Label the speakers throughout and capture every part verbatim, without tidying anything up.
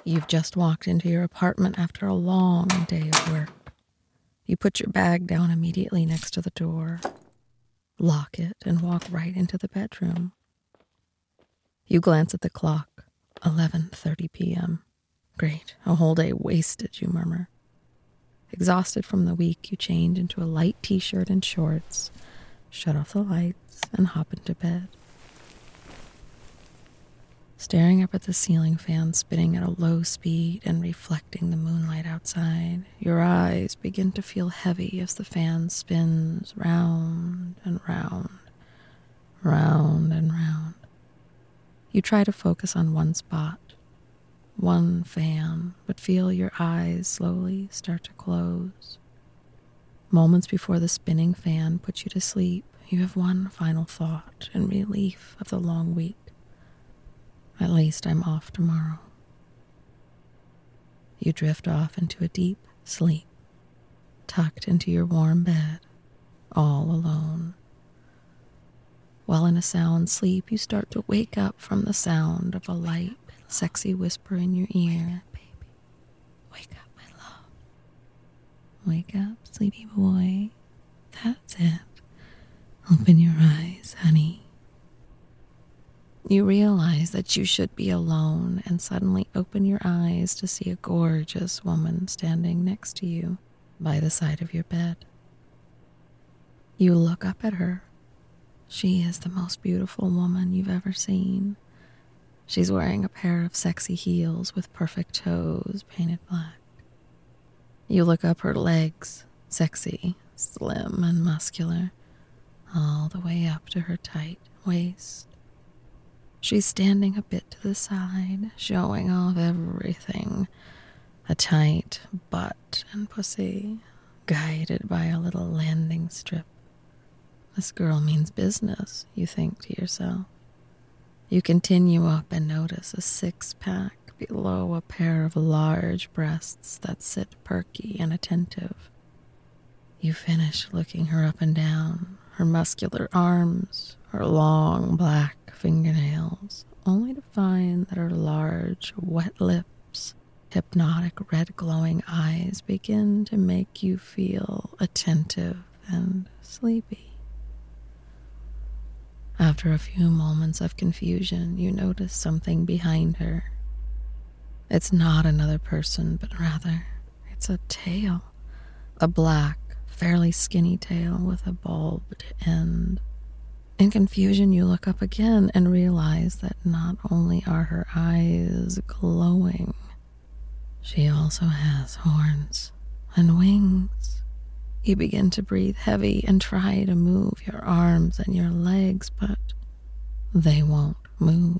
Speaker 1: You've just walked into your apartment after a long day of work. You put your bag down immediately next to the door, lock it, and walk right into the bedroom. You glance at the clock, eleven thirty p.m. Great, a whole day wasted, you murmur. Exhausted from the week, you change into a light t-shirt and shorts, shut off the lights, and hop into bed. Staring up at the ceiling fan spinning at a low speed and reflecting the moonlight outside, your eyes begin to feel heavy as the fan spins round and round, round and round. You try to focus on one spot, one fan, but feel your eyes slowly start to close. Moments before the spinning fan puts you to sleep, you have one final thought and relief of the long week. At least I'm off tomorrow. You drift off into a deep sleep, tucked into your warm bed, all alone. While in a sound sleep, you start to wake up from the sound of a light, sexy whisper in your ear. Baby, wake up, my love. Wake up, sleepy boy. That's it. Open your eyes, honey. You realize that you should be alone and suddenly open your eyes to see a gorgeous woman standing next to you by the side of your bed. You look up at her. She is the most beautiful woman you've ever seen. She's wearing a pair of sexy heels with perfect toes painted black. You look up her legs, sexy, slim, and muscular, all the way up to her tight waist. She's standing a bit to the side, showing off everything. A tight butt and pussy, guided by a little landing strip. This girl means business, you think to yourself. You continue up and notice a six-pack below a pair of large breasts that sit perky and attentive. You finish looking her up and down, her muscular arms, her long black fingernails, only to find that her large, wet lips, hypnotic red glowing eyes begin to make you feel attentive and sleepy. After a few moments of confusion, you notice something behind her. It's not another person, but rather, it's a tail. A black, fairly skinny tail with a bulbed end. In confusion, you look up again and realize that not only are her eyes glowing, she also has horns and wings. You begin to breathe heavy and try to move your arms and your legs, but they won't move.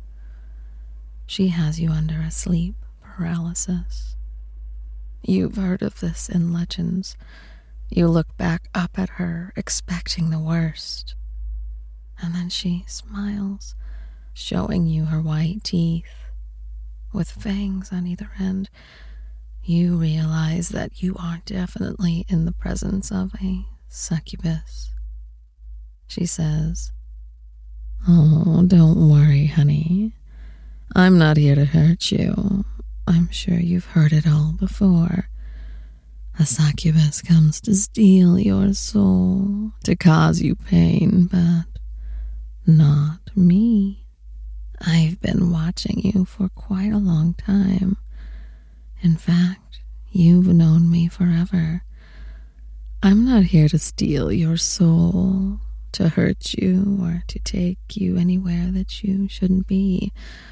Speaker 1: She has you under a sleep paralysis. You've heard of this in legends. You look back up at her, expecting the worst. And then she smiles, showing you her white teeth. With fangs on either end, you realize that you are definitely in the presence of a succubus. She says, "Oh, don't worry, honey. I'm not here to hurt you. I'm sure you've heard it all before. A succubus comes to steal your soul, to cause you pain, but not me. I've been watching you for quite a long time. In fact, you've known me forever. I'm not here to steal your soul, to hurt you, or to take you anywhere that you shouldn't be.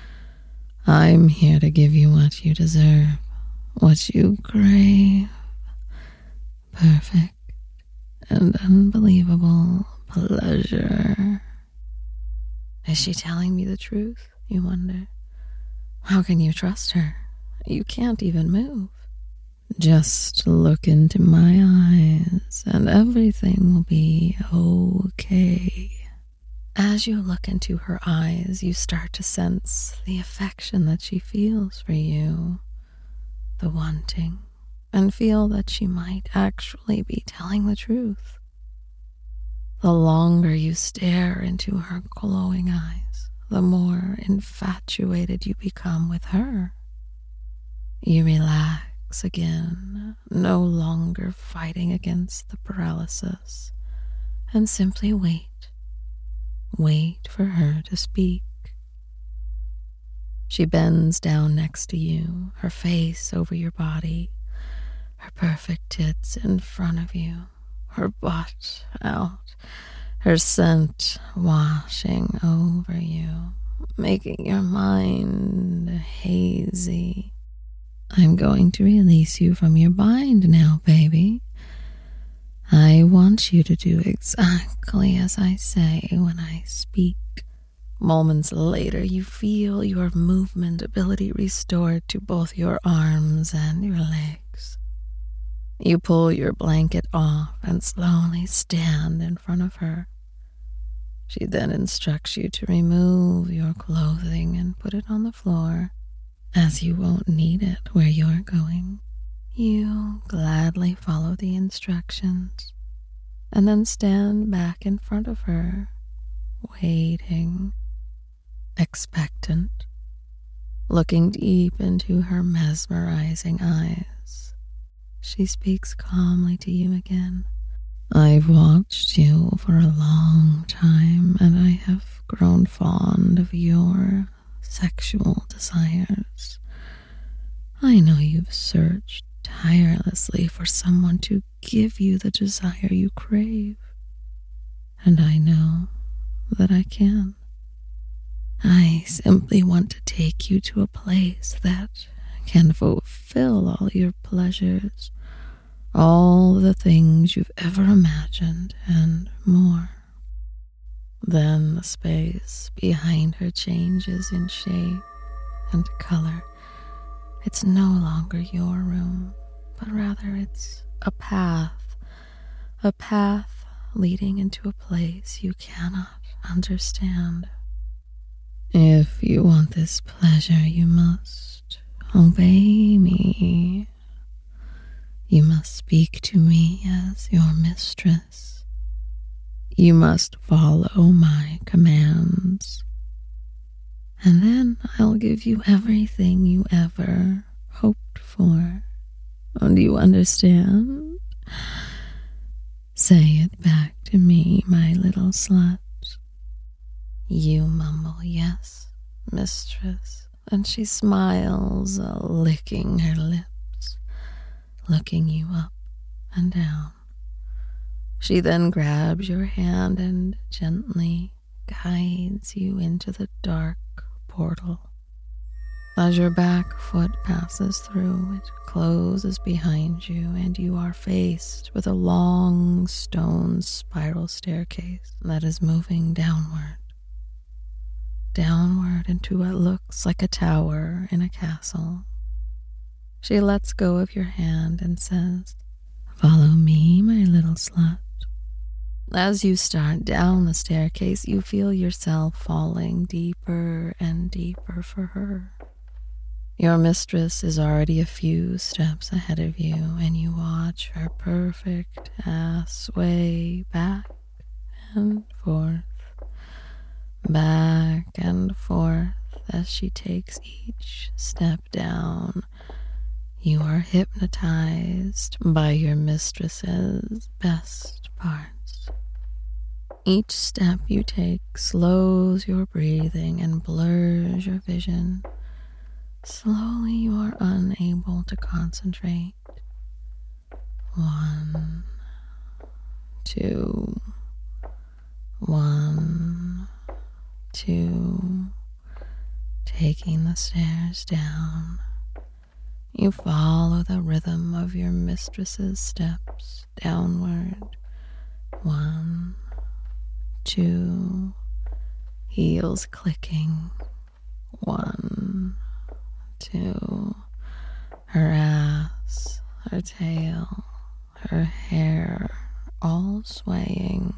Speaker 1: I'm here to give you what you deserve, what you crave. Perfect and unbelievable pleasure." Is she telling me the truth, you wonder? How can you trust her? You can't even move. Just look into my eyes and everything will be okay. As you look into her eyes, you start to sense the affection that she feels for you, the wanting, and feel that she might actually be telling the truth. The longer you stare into her glowing eyes, the more infatuated you become with her. You relax again, no longer fighting against the paralysis, and simply wait. Wait for her to speak. She bends down next to you, her face over your body, her perfect tits in front of you, her butt out, her scent washing over you, making your mind hazy. I'm going to release you from your bind now, baby. I want you to do exactly as I say when I speak. Moments later, you feel your movement ability restored to both your arms and your legs. You pull your blanket off and slowly stand in front of her. She then instructs you to remove your clothing and put it on the floor, as you won't need it where you're going. You gladly follow the instructions and then stand back in front of her, waiting, expectant, looking deep into her mesmerizing eyes. She speaks calmly to you again. I've watched you for a long time, and I have grown fond of your sexual desires. I know you've searched tirelessly for someone to give you the desire you crave, and I know that I can. I simply want to take you to a place that can fulfill all your pleasures, all the things you've ever imagined, and more. Then the space behind her changes in shape and color. It's no longer your room, but rather it's a path, a path leading into a place you cannot understand. If you want this pleasure, you must obey me. You must speak to me as your mistress. You must follow my commands. And then I'll give you everything you ever hoped for. Do you understand? Say it back to me, my little slut. You mumble, yes, mistress, and she smiles, uh, licking her lips, looking you up and down. She then grabs your hand and gently guides you into the dark portal. As your back foot passes through, it closes behind you, and you are faced with a long stone spiral staircase that is moving downward. Downward into what looks like a tower in a castle. She lets go of your hand and says, "Follow me, my little slut." As you start down the staircase, you feel yourself falling deeper and deeper for her. Your mistress is already a few steps ahead of you, and you watch her perfect ass sway back and forth, back and forth as she takes each step down. You are hypnotized by your mistress's best parts. Each step you take slows your breathing and blurs your vision. Slowly you are unable to concentrate. One, two, one, two, taking the stairs down. You follow the rhythm of your mistress's steps downward. One, two, heels clicking. One, two, her ass, her tail, her hair, all swaying.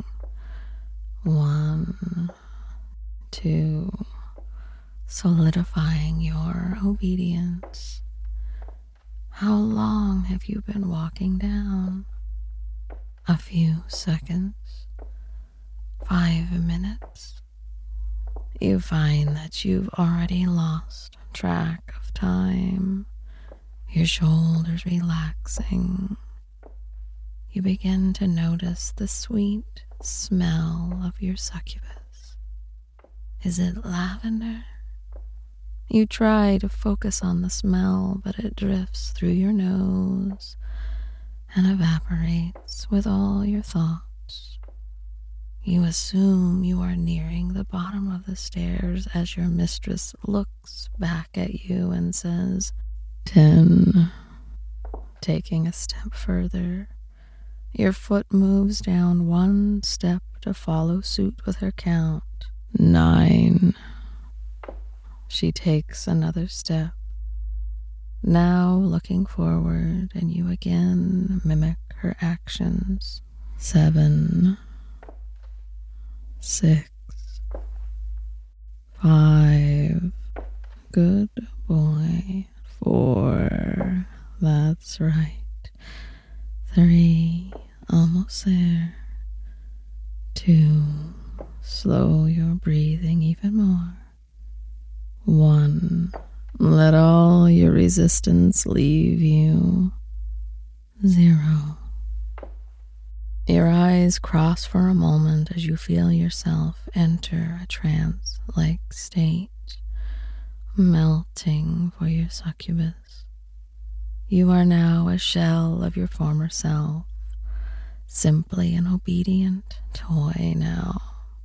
Speaker 1: One, two, solidifying your obedience. How long have you been walking down? A few seconds? Five minutes? You find that you've already lost track of time. your shoulders relaxing. You begin to notice the sweet smell of your succubus. Is it lavender? You try to focus on the smell, but it drifts through your nose and evaporates with all your thoughts. You assume you are nearing the bottom of the stairs as your mistress looks back at you and says, ten. Taking a step further, your foot moves down one step to follow suit with her count. Nine. She takes another step, now looking forward, and you again mimic her actions. Seven. Six. Five. Good boy. Four. That's right. Three. Almost there. Two. Slow your breathing even more. One. Let all your resistance leave you. Zero. Your eyes cross for a moment as you feel yourself enter a trance-like state, melting for your succubus. You are now a shell of your former self, simply an obedient toy now.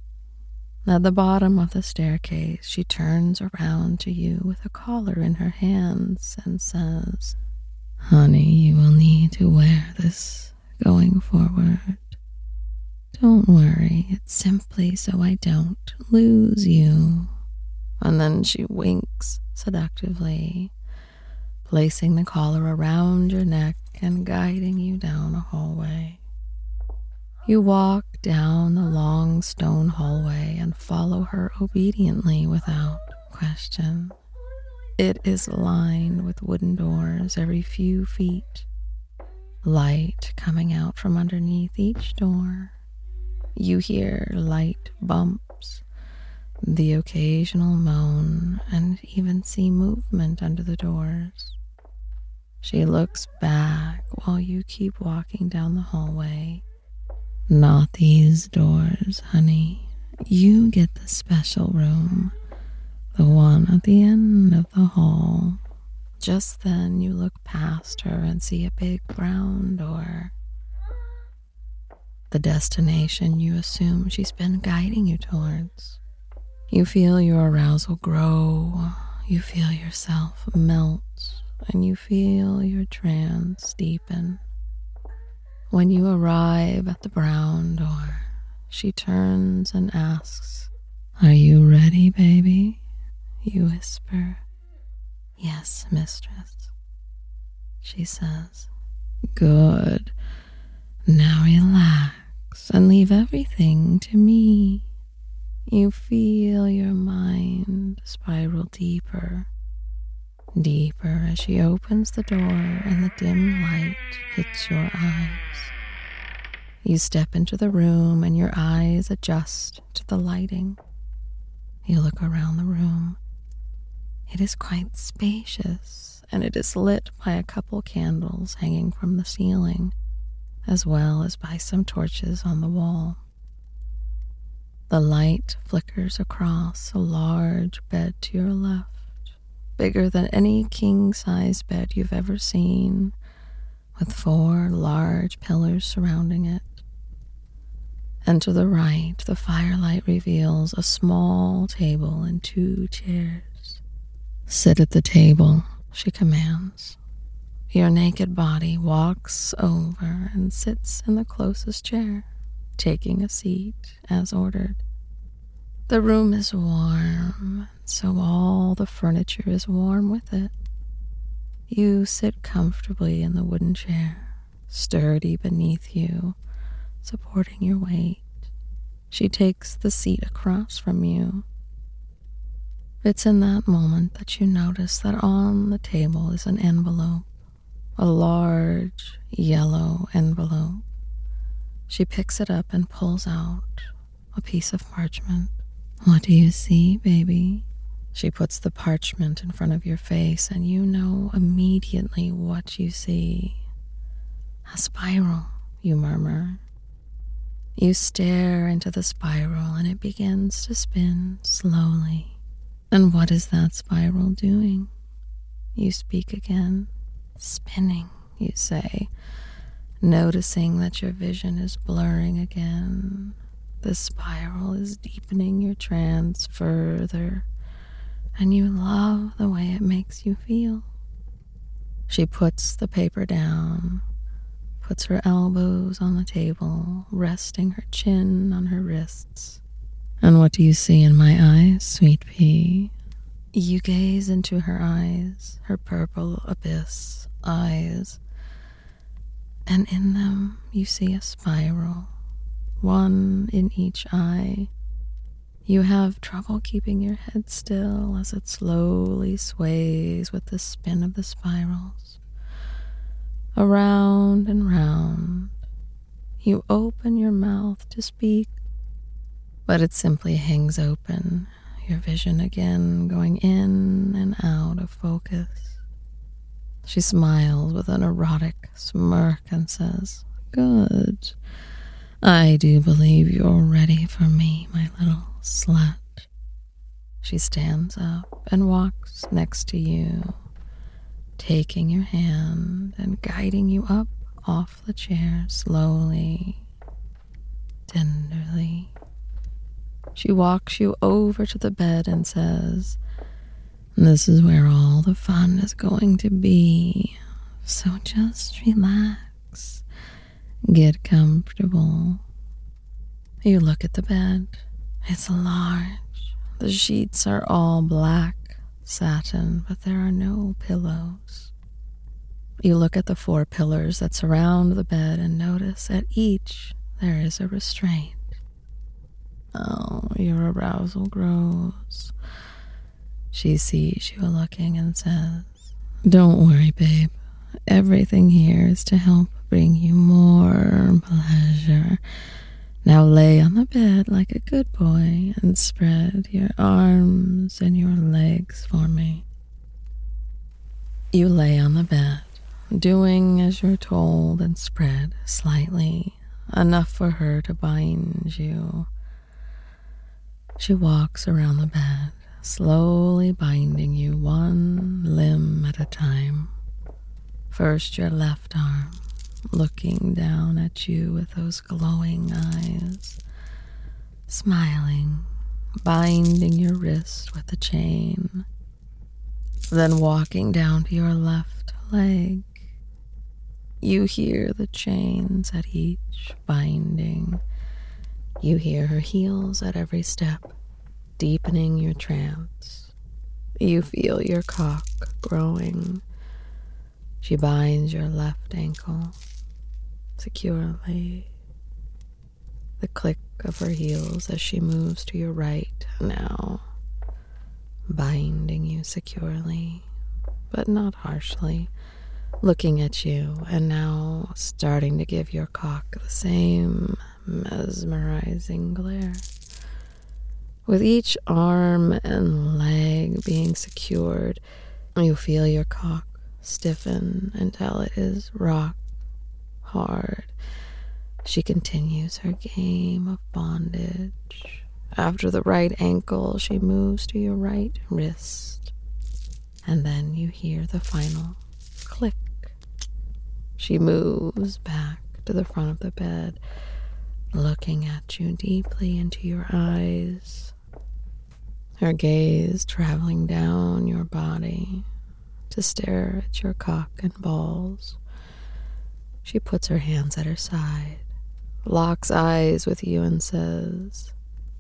Speaker 1: At the bottom of the staircase, she turns around to you with a collar in her hands and says, honey, you will need to wear this going forward. Don't worry, it's simply so I don't lose you. And then she winks seductively, placing the collar around your neck and guiding you down a hallway. You walk down the long stone hallway and follow her obediently without question. It is lined with wooden doors every few feet, light coming out from underneath each door. You hear light bumps, the occasional moan, and even see movement under the doors. She looks back while you keep walking down the hallway. Not these doors, honey. You get the special room, the one at the end of the hall. Just then you look past her and see a big brown door. The destination you assume she's been guiding you towards. You feel your arousal grow, you feel yourself melt, and you feel your trance deepen. When you arrive at the brown door, she turns and asks, are you ready, baby? You whisper, yes, mistress. She says, good. Now relax and leave everything to me. You feel your mind spiral deeper, deeper as she opens the door and the dim light hits your eyes. You step into the room and your eyes adjust to the lighting. You look around the room. It is quite spacious, and it is lit by a couple candles hanging from the ceiling, as well as by some torches on the wall. The light flickers across a large bed to your left, bigger than any king-size bed you've ever seen, with four large pillars surrounding it. And to the right, the firelight reveals a small table and two chairs. Sit at the table, she commands. Your naked body walks over and sits in the closest chair, taking a seat as ordered. The room is warm, so all the furniture is warm with it. You sit comfortably in the wooden chair, sturdy beneath you, supporting your weight. She takes the seat across from you. It's in that moment that you notice that on the table is an envelope, a large yellow envelope. She picks it up and pulls out a piece of parchment. What do you see, baby? She puts the parchment in front of your face, and you know immediately what you see. A spiral, you murmur. You stare into the spiral, and it begins to spin slowly. And what is that spiral doing? You speak again. Spinning, you say, noticing that your vision is blurring again. The spiral is deepening your trance further, and you love the way it makes you feel. She puts the paper down, puts her elbows on the table, resting her chin on her wrists. And what do you see in my eyes, sweet pea? You gaze into her eyes, her purple abyss eyes, and in them you see a spiral, one in each eye. You have trouble keeping your head still as it slowly sways with the spin of the spirals. Around and round, you open your mouth to speak, but it simply hangs open, your vision again going in and out of focus. She smiles with an erotic smirk and says, "Good. I do believe you're ready for me, my little slut." She stands up and walks next to you, taking your hand and guiding you up off the chair slowly, tenderly. She walks you over to the bed and says, "This is where all the fun is going to be, so just relax, get comfortable." You look at the bed. It's large. The sheets are all black satin, but there are no pillows. You look at the four pillars that surround the bed and notice at each there is a restraint. Oh, your arousal grows. She sees you looking and says, "Don't worry, babe. Everything here is to help bring you more pleasure. Now lay on the bed like a good boy and spread your arms and your legs for me." You lay on the bed, doing as you're told, and spread slightly, enough for her to bind you. She walks around the bed, slowly binding you one limb at a time. First your left arm, looking down at you with those glowing eyes, smiling, binding your wrist with the chain, then walking down to your left leg. You hear the chains at each binding. You hear her heels at every step, deepening your trance. You feel your cock growing. She binds your left ankle securely. The click of her heels as she moves to your right now, binding you securely, but not harshly, looking at you and now starting to give your cock the same mesmerizing glare. With each arm and leg being secured, you feel your cock stiffen until it is rock hard. She continues her game of bondage. After the right ankle, she moves to your right wrist, and then you hear the final click. She moves back to the front of the bed, looking at you deeply into your eyes, her gaze traveling down your body to stare at your cock and balls. She puts her hands at her side, locks eyes with you and says,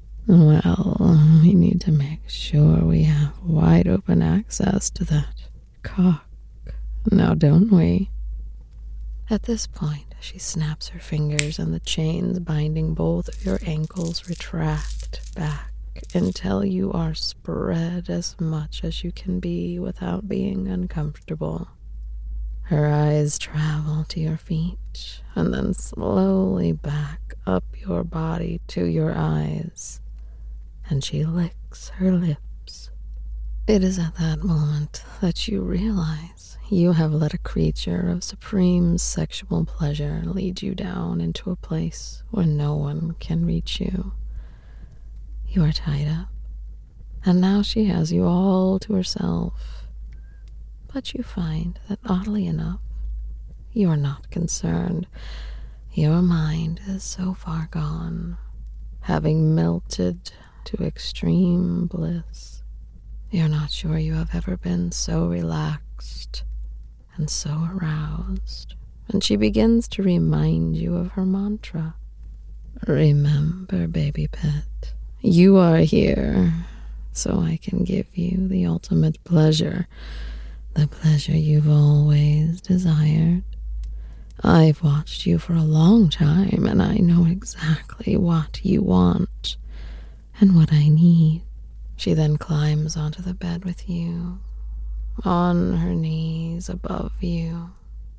Speaker 1: "Well, we need to make sure we have wide open access to that cock, now don't we?" At this point, she snaps her fingers and the chains binding both of your ankles retract back until you are spread as much as you can be without being uncomfortable. Her eyes travel to your feet and then slowly back up your body to your eyes, and she licks her lips It is at that moment that you realize you have let a creature of supreme sexual pleasure lead you down into a place where no one can reach you. You are tied up, and now she has you all to herself. But you find that, oddly enough, you are not concerned. Your mind is so far gone, having melted to extreme bliss. You're not sure you have ever been so relaxed and so aroused, and she begins to remind you of her mantra. Remember, baby pet, you are here, so I can give you the ultimate pleasure, the pleasure you've always desired. I've watched you for a long time, and I know exactly what you want and what I need. She then climbs onto the bed with you, on her knees above you,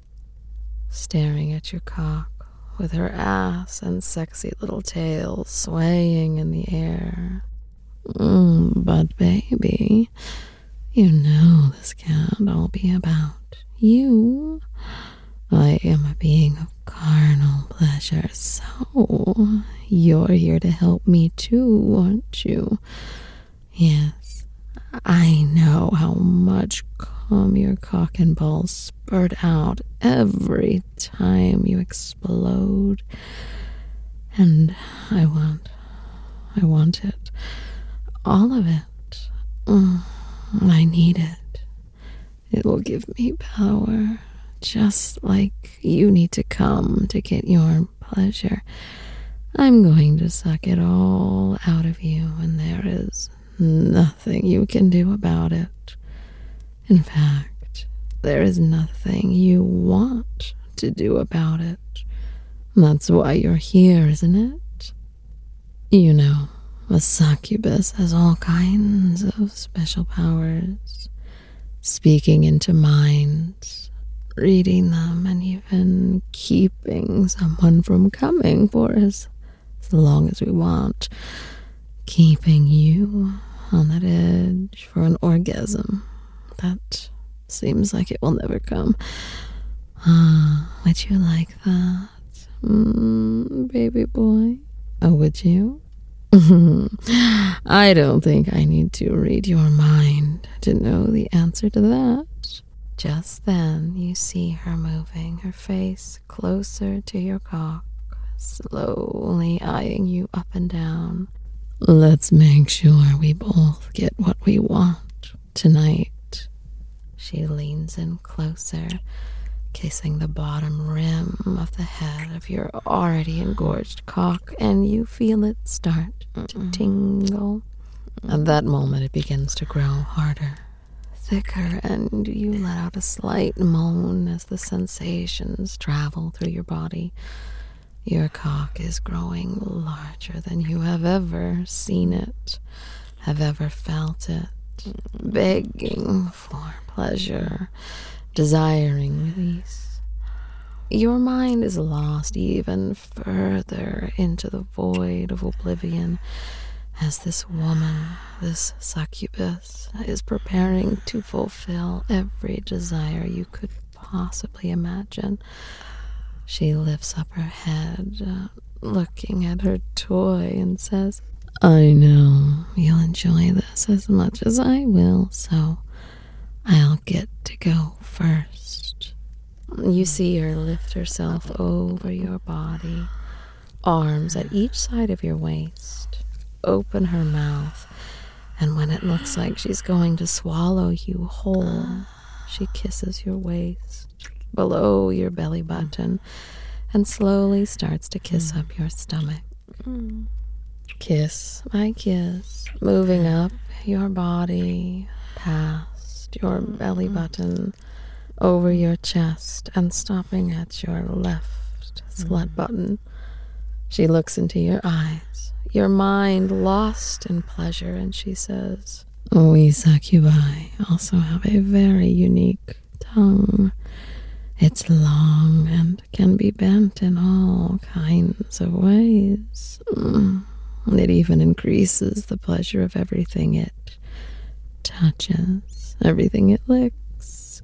Speaker 1: staring at your cock with her ass and sexy little tail swaying in the air. Mm, but baby, you know this can't all be about you. I am a being of carnal pleasure, so you're here to help me too, aren't you? Yes, I know how much cum your cock and balls spurt out every time you explode. And I want, I want it. All of it. Mm, I need it. It will give me power, just like you need to come to get your pleasure. I'm going to suck it all out of you, and there is nothing you can do about it. In fact, there is nothing you want to do about it. That's why you're here, isn't it? You know, a succubus has all kinds of special powers. Speaking into minds, reading them, and even keeping someone from coming for us as long as we want. Keeping you on that edge for an orgasm that seems like it will never come. Ah, would you like that? Mm, baby boy? Oh, would you? I don't think I need to read your mind to know the answer to that. Just then, you see her moving her face closer to your cock, slowly eyeing you up and down. Let's make sure we both get what we want tonight. She leans in closer, kissing the bottom rim of the head of your already engorged cock, and you feel it start to tingle. At that moment, it begins to grow harder, thicker, and you let out a slight moan as the sensations travel through your body. Your cock is growing larger than you have ever seen it, have ever felt it, begging for pleasure, desiring release. Your mind is lost even further into the void of oblivion as this woman, this succubus, is preparing to fulfill every desire you could possibly imagine. She lifts up her head, uh, looking at her toy, and says, I know you'll enjoy this as much as I will, so I'll get to go first. You see her lift herself over your body, arms at each side of your waist, open her mouth, and when it looks like she's going to swallow you whole, she kisses your waist, below your belly button, and slowly starts to kiss up your stomach. Kiss by kiss, moving up your body, past your belly button, over your chest, and stopping at your left slut button. She looks into your eyes, your mind lost in pleasure, and she says, We succubi also have a very unique tongue. It's long and can be bent in all kinds of ways. Mm. It even increases the pleasure of everything it touches, everything it licks.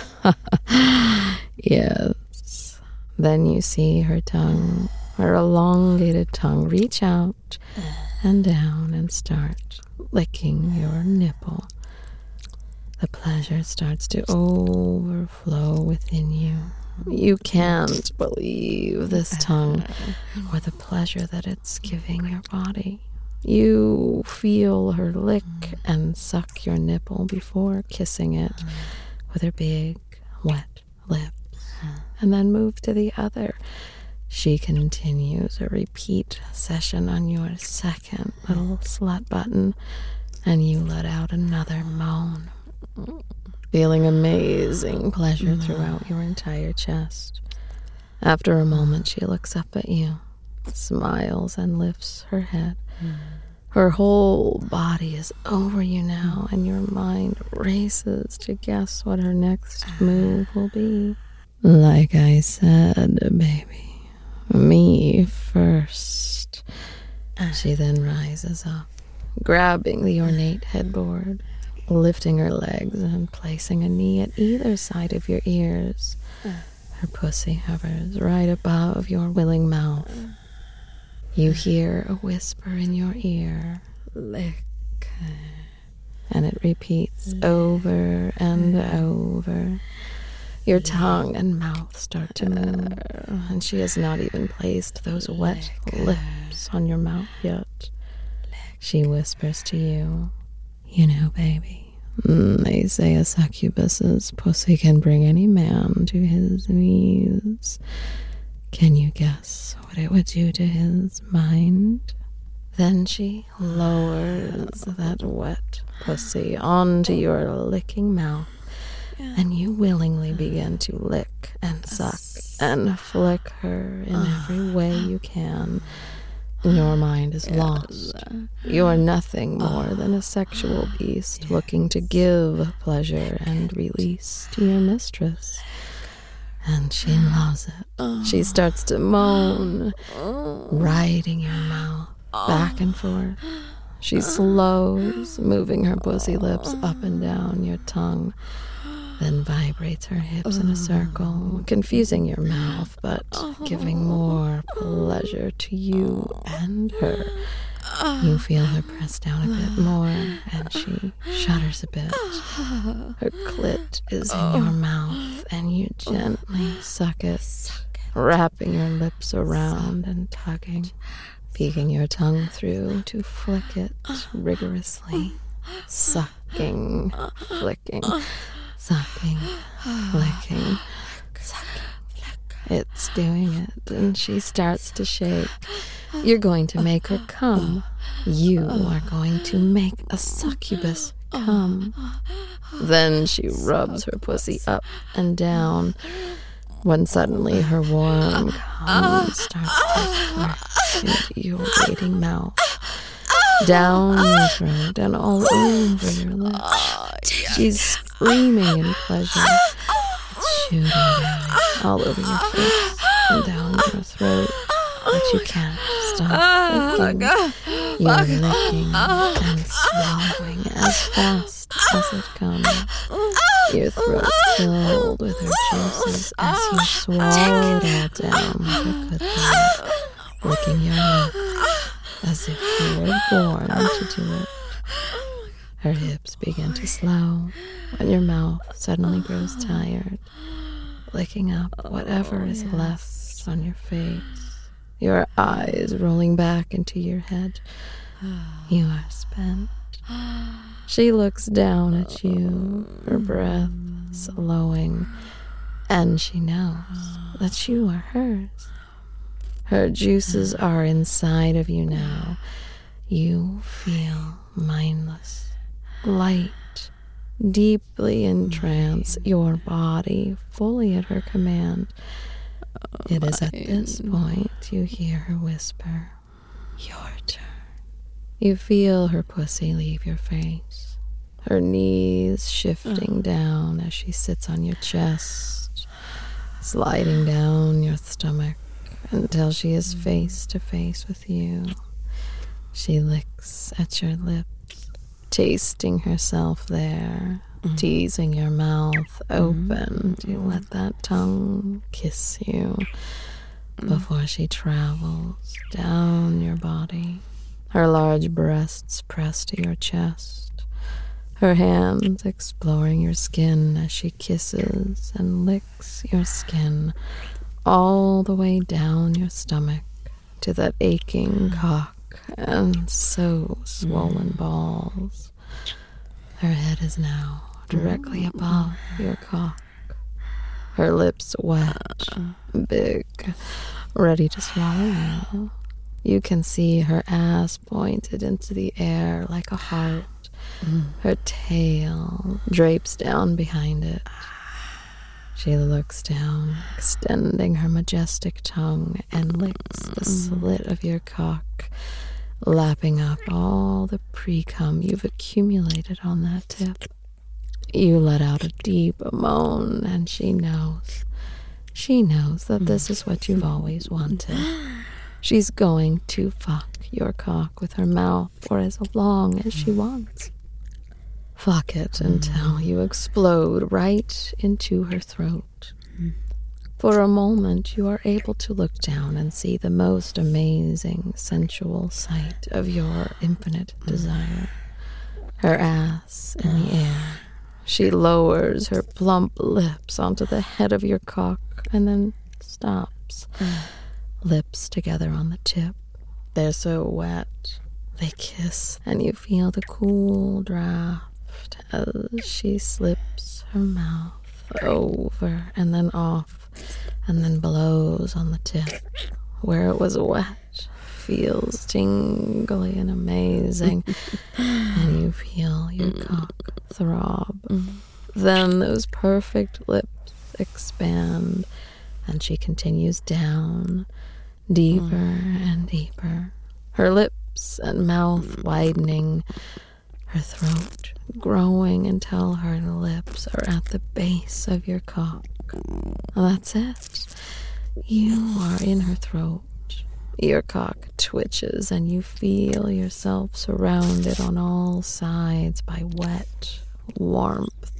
Speaker 1: Yes. Then you see her tongue, her elongated tongue, reach out and down and start licking your nipple. The pleasure starts to overflow within you. You can't believe this tongue or the pleasure that it's giving your body. You feel her lick and suck your nipple before kissing it with her big, wet lips, and then move to the other. She continues a repeat session on your second little slut button, and you let out another moan, feeling amazing pleasure throughout your entire chest. After a moment, she looks up at you, smiles, and lifts her head. Her whole body is over you now, and your mind races to guess what her next move will be. Like I said, baby, me first. She then rises up, grabbing the ornate headboard, lifting her legs and placing a knee at either side of your ears. Her pussy hovers right above your willing mouth. You hear a whisper in your ear, lick, and it repeats over and over. Your tongue and mouth start to move, and she has not even placed those wet lips on your mouth yet. She whispers to you, you know, baby, they say a succubus's pussy can bring any man to his knees. Can you guess what it would do to his mind? Then she lowers that wet pussy onto your licking mouth, and you willingly begin to lick and suck and flick her in every way you can. Your mind is lost. You are nothing more than a sexual beast looking to give pleasure and release to your mistress. And she loves it. She starts to moan, riding your mouth back and forth. She slows, moving her pussy lips up and down your tongue, then vibrates her hips in a circle, confusing your mouth, but giving more pleasure to you and her. You feel her press down a bit more, and she shudders a bit. Her clit is in your mouth, and you gently suck it, wrapping your lips around and tugging, peeking your tongue through to flick it rigorously, sucking, flicking, sucking, flicking, sucking. It's doing it, and she starts to shake. You're going to make her come. You are going to make a succubus come. Then she rubs her pussy up and down, when suddenly her warm cum starts to squirt into your waiting mouth, down your throat and all over your lips. She's screaming in pleasure. It's shooting down all over your face and down your throat, but you can't stop licking. You're licking and swallowing as fast as it comes. Your throat filled with her juices as you swallow it all down like a good boy, licking your lip as if you were born to do it. Her hips begin to slow, and your mouth suddenly grows tired, licking up whatever is left on your face. Your eyes rolling back into your head. You are spent. She looks down at you, her breath slowing, and she knows that you are hers. Her juices are inside of you now. You feel mindless, light, deeply in trance, your body fully at her command. It is at this point you hear her whisper, your turn. You feel her pussy leave your face, her knees shifting down as she sits on your chest, sliding down your stomach until she is face to face with you. She licks at your lips, tasting herself there, mm. teasing your mouth open mm. to let that tongue kiss you mm. before she travels down your body. Her large breasts press to your chest, her hands exploring your skin as she kisses and licks your skin all the way down your stomach to that aching cock and so swollen balls. Her head is now directly above your cock, her lips wet, big, ready to swallow you. You can see her ass pointed into the air like a heart. Her tail drapes down behind it. She looks down, extending her majestic tongue, and licks the slit of your cock, lapping up all the pre-cum you've accumulated on that tip. You let out a deep moan, and she knows. She knows that this is what you've always wanted. She's going to fuck your cock with her mouth for as long as she wants. Fuck it until you explode right into her throat. For a moment, you are able to look down and see the most amazing, sensual sight of your infinite desire. Her ass in the air. She lowers her plump lips onto the head of your cock and then stops. Lips together on the tip. They're so wet. They kiss, and you feel the cool draft as she slips her mouth over and then off and then blows on the tip where it was wet. Feels tingly and amazing, and you feel your cock throb. Then those perfect lips expand, and she continues down, deeper and deeper, her lips and mouth widening, her throat growing until her lips are at the base of your cock. That's it. You are in her throat. Your cock twitches and you feel yourself surrounded on all sides by wet warmth.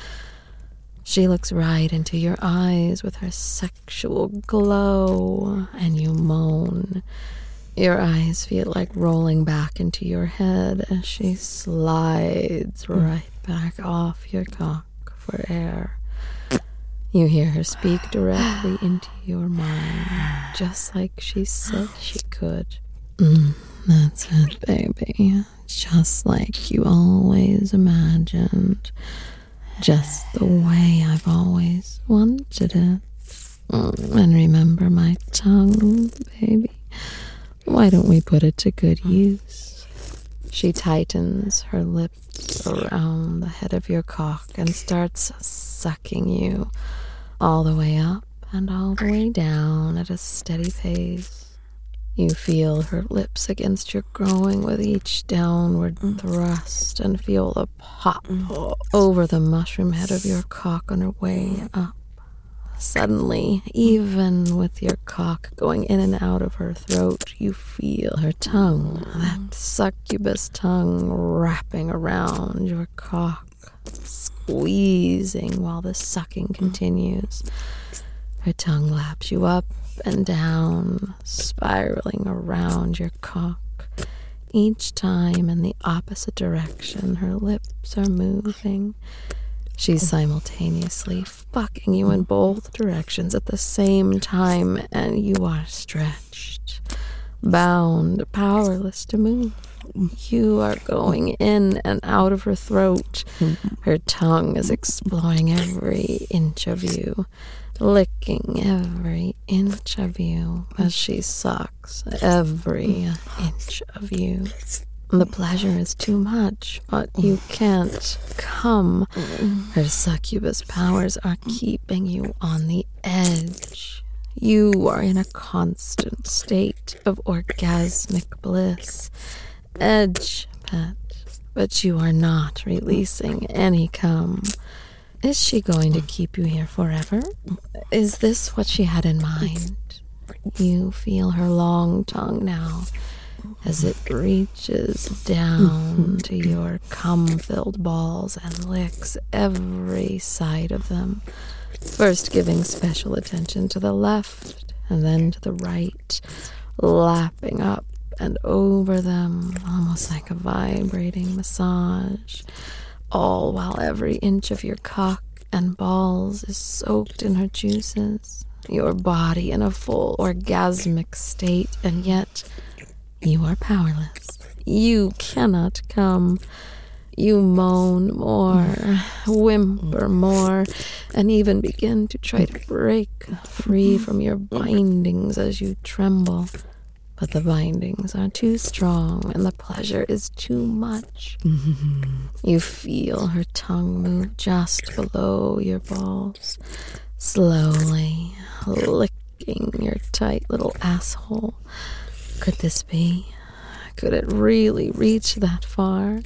Speaker 1: She looks right into your eyes with her sexual glow, and you moan. Your eyes feel like rolling back into your head as she slides right back off your cock for air. You hear her speak directly into your mind, just like she said she could. Mm, that's it, baby. Just like you always imagined. Just the way I've always wanted it. Mm, and remember my tongue, baby? Why don't we put it to good use? She tightens her lips around the head of your cock and starts sucking you all the way up and all the way down at a steady pace. You feel her lips against your groin with each downward thrust and feel the pop over the mushroom head of your cock on her way up. Suddenly, even with your cock going in and out of her throat, you feel her tongue, that succubus tongue, wrapping around your cock, squeezing while the sucking continues. Her tongue laps you up and down, spiraling around your cock, each time in the opposite direction her lips are moving. She's simultaneously fucking you in both directions at the same time, and you are stretched, bound, powerless to move. You are going in and out of her throat. Her tongue is exploring every inch of you, licking every inch of you as she sucks every inch of you. The pleasure is too much, but you can't come. Her succubus powers are keeping you on the edge. You are in a constant state of orgasmic bliss. Edge, pet, but you are not releasing any cum. Is she going to keep you here forever? Is this what she had in mind? You feel her long tongue now, as it reaches down to your cum-filled balls and licks every side of them, first giving special attention to the left and then to the right, lapping up and over them, almost like a vibrating massage, all while every inch of your cock and balls is soaked in her juices, your body in a full orgasmic state, and yet you are powerless. You cannot come. You moan more, whimper more, and even begin to try to break free from your bindings as you tremble. But the bindings are too strong and the pleasure is too much. You feel her tongue move just below your balls, slowly licking your tight little asshole. Could this be? Could it really reach that far?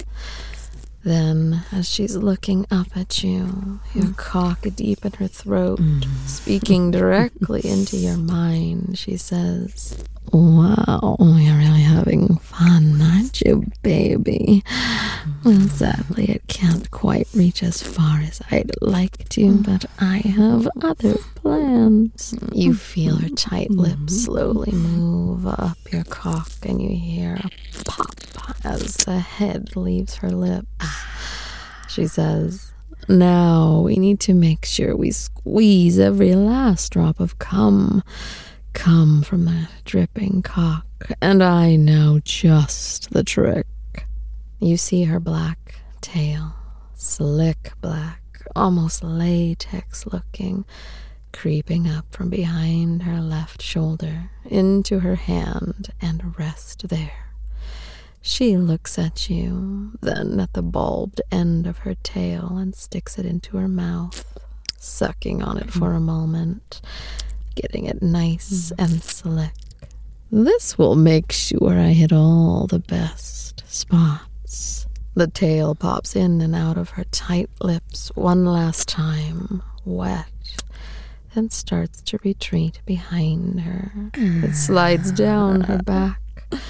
Speaker 1: Then, as she's looking up at you, your cock deep in her throat, speaking directly into your mind, she says, "Wow, you're really having fun, aren't you, baby? Well, sadly, it can't quite reach as far as I'd like to, but I have other plans." You feel her tight lips slowly move up your cock, and you hear a pop as the head leaves her lips. She says, "Now we need to make sure we squeeze every last drop of cum. Come from that dripping cock, and I know just the trick." You see her black tail, slick black, almost latex looking, creeping up from behind her left shoulder into her hand and rest there. She looks at you, then at the bulbed end of her tail, and sticks it into her mouth, sucking on it for a moment, getting it nice and slick. "This will make sure I hit all the best spots." The tail pops in and out of her tight lips one last time, wet, then starts to retreat behind her. It slides down her back,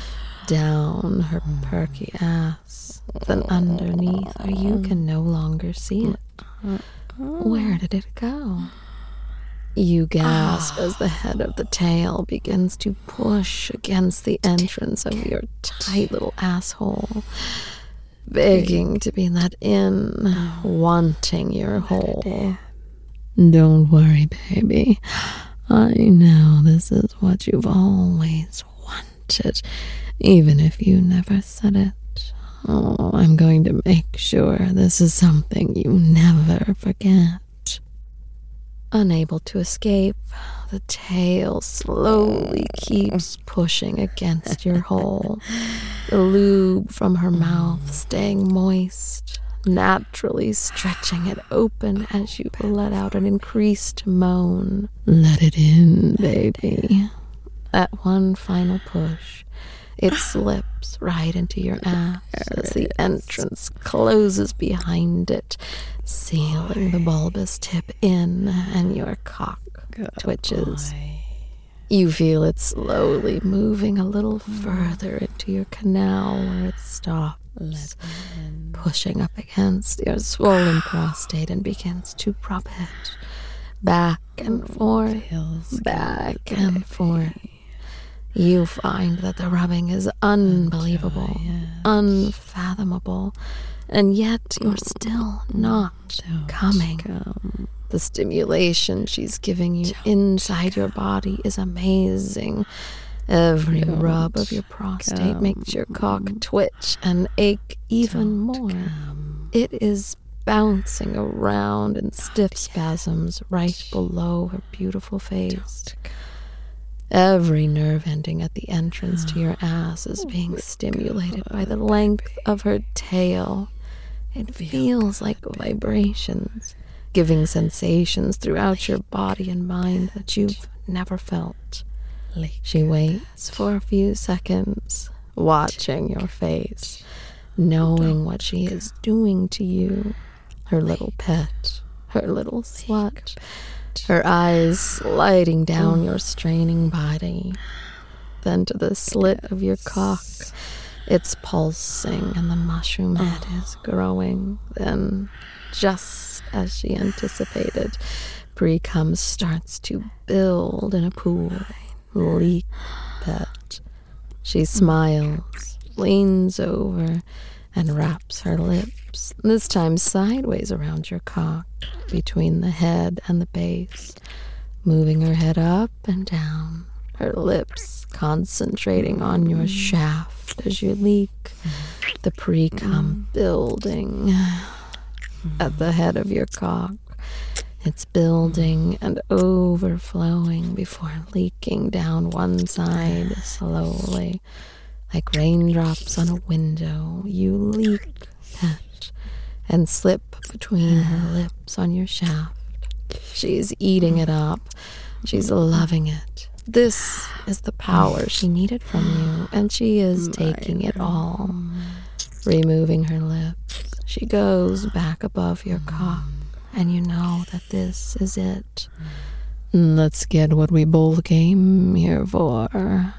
Speaker 1: down her perky ass, then underneath where you can no longer see it. Where did it go? You gasp as the head of the tail begins to push against the entrance of your tight little asshole, begging to be let in, wanting your hole. "Don't worry, baby. I know this is what you've always wanted, even if you never said it. Oh, I'm going to make sure this is something you never forget." Unable to escape, the tail slowly keeps pushing against your hole, the lube from her mouth staying moist, naturally stretching it open as you let out an increased moan. "Let it in, baby." At one final push, it slips right into your ass as the entrance closes behind it, sealing the bulbous tip in, and your cock twitches. You feel it slowly moving a little further into your canal where it stops, pushing up against your swollen prostate and begins to rub it back and forth, back and forth. You find that the rubbing is unbelievable, unfathomable, and yet you're still not coming. The stimulation she's giving you inside your body is amazing. Every rub of your prostate makes your cock twitch and ache even more. It is bouncing around in stiff spasms right below her beautiful face. Every nerve ending at the entrance to your ass is being stimulated by the length of her tail. It feels like vibrations, giving sensations throughout your body and mind that you've never felt. She waits for a few seconds, watching your face, knowing what she is doing to you, her little pet, her little slut, her eyes sliding down your straining body. then to the slit of your cock. It's pulsing and the mushroom head is growing. Then, just as she anticipated, pre-cum starts to build in a pool. Leak pet. She smiles, leans over, and wraps her lips, this time sideways around your cock, between the head and the base, moving her head up and down, her lips concentrating on your shaft as you leak, the pre-cum building at the head of your cock. It's building and overflowing before leaking down one side slowly. Like raindrops on a window, you leak, pet, and slip between her lips on your shaft. She's eating it up. She's loving it. This is the power she needed from you, and she is taking it all. Removing her lips, she goes back above your cock. And you know that this is it. Let's get what we both came here for.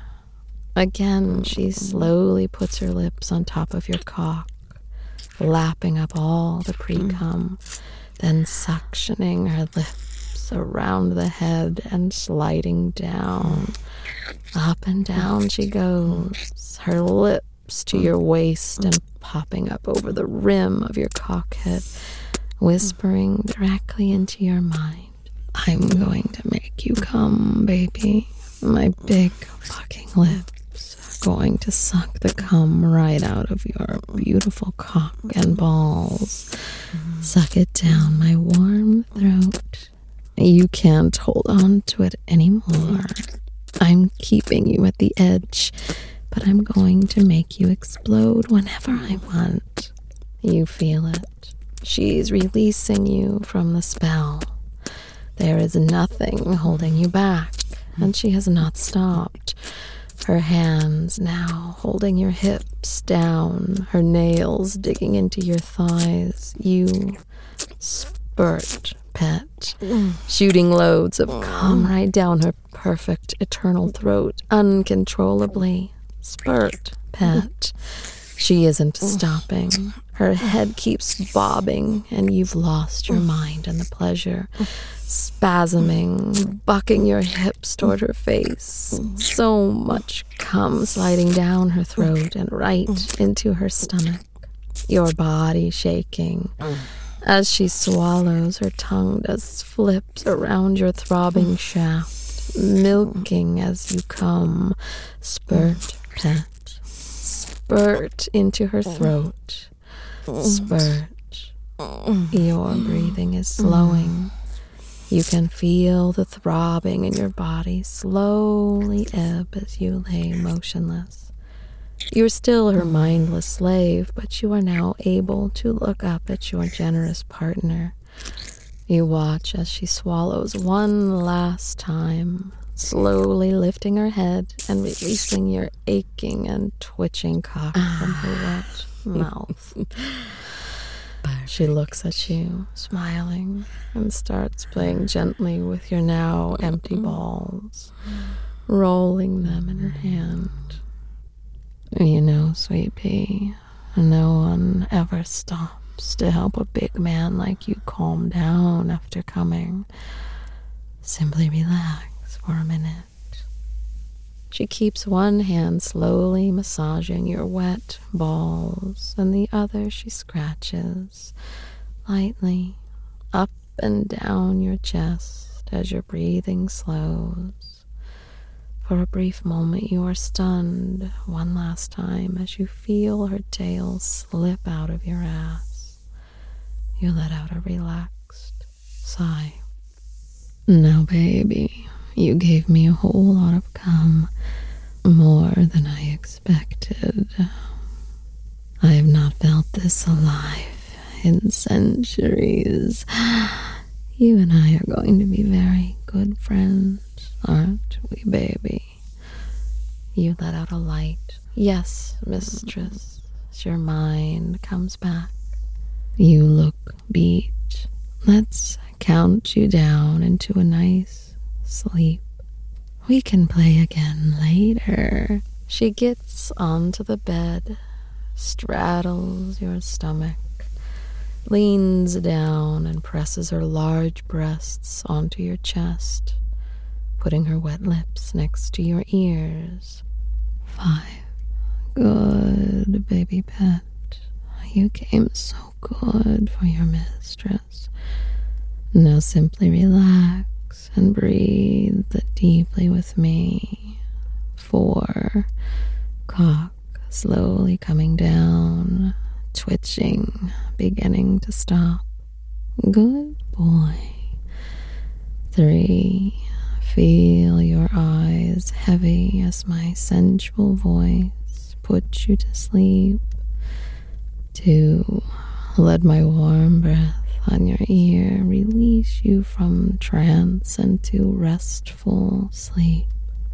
Speaker 1: Again, she slowly puts her lips on top of your cock, lapping up all the pre-cum, then suctioning her lips around the head and sliding down. Up and down she goes, her lips to your waist and popping up over the rim of your cockhead, whispering directly into your mind. I'm going to make you come, baby. My big fucking lips are going to suck the cum right out of your beautiful cock and balls. Suck it down my warm throat. You can't hold on to it anymore. I'm keeping you at the edge, but I'm going to make you explode whenever I want. You feel it. She's releasing you from the spell. There is nothing holding you back, and she has not stopped. Her hands now holding your hips down, her nails digging into your thighs. You spurt, pet, shooting loads of cum right down her perfect eternal throat, uncontrollably. Spurt, pet. She isn't stopping. Her head keeps bobbing, and you've lost your mind in the pleasure. Spasming, bucking your hips toward her face. So much cum sliding down her throat and right into her stomach. Your body shaking. As she swallows, her tongue does flips around your throbbing shaft, milking as you come. Spurt, pet. Spurt into her throat. Spurt. Your breathing is slowing. You can feel the throbbing in your body slowly ebb as you lay motionless. You're still her mindless slave, but you are now able to look up at your generous partner. You watch as she swallows one last time, slowly lifting her head and releasing your aching and twitching cock from her wet mouth. She looks at you, smiling, and starts playing gently with your now empty balls, rolling them in her hand. You know, sweet pea, no one ever stops to help a big man like you calm down after coming. Simply relax for a minute. She keeps one hand slowly massaging your wet balls, and the other she scratches lightly up and down your chest as your breathing slows. For a brief moment you are stunned one last time as you feel her tail slip out of your ass. You let out a relaxed sigh. Now, baby, you gave me a whole lot of cum, more than I expected. I have not felt this alive in centuries. You and I are going to be very good friends, aren't we, baby? You let out a light. Yes, mistress, as your mind comes back. You look beat. Let's count you down into a nice sleep. We can play again later. She gets onto the bed, straddles your stomach, leans down and presses her large breasts onto your chest, putting her wet lips next to your ears. Five. Good, baby pet. You came so good for your mistress. Now simply relax and breathe deeply with me. Four. Cock slowly coming down, twitching, beginning to stop. Good boy. Three. Feel your eyes heavy as my sensual voice puts you to sleep. Two. Let my warm breath on your ear release you from trance into restful sleep.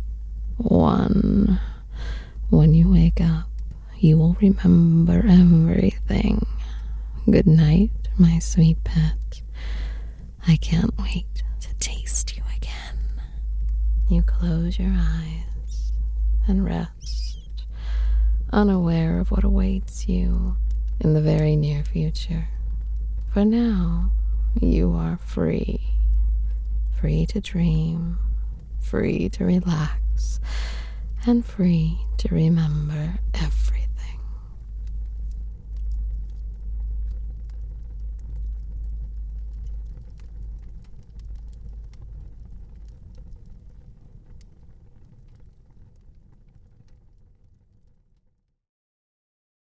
Speaker 1: One. When you wake up, you will remember everything. Good night, my sweet pet. I can't wait to taste you again. You close your eyes and rest, unaware of what awaits you in the very near future. For now, you are free. Free to dream, free to relax, and free to remember everything.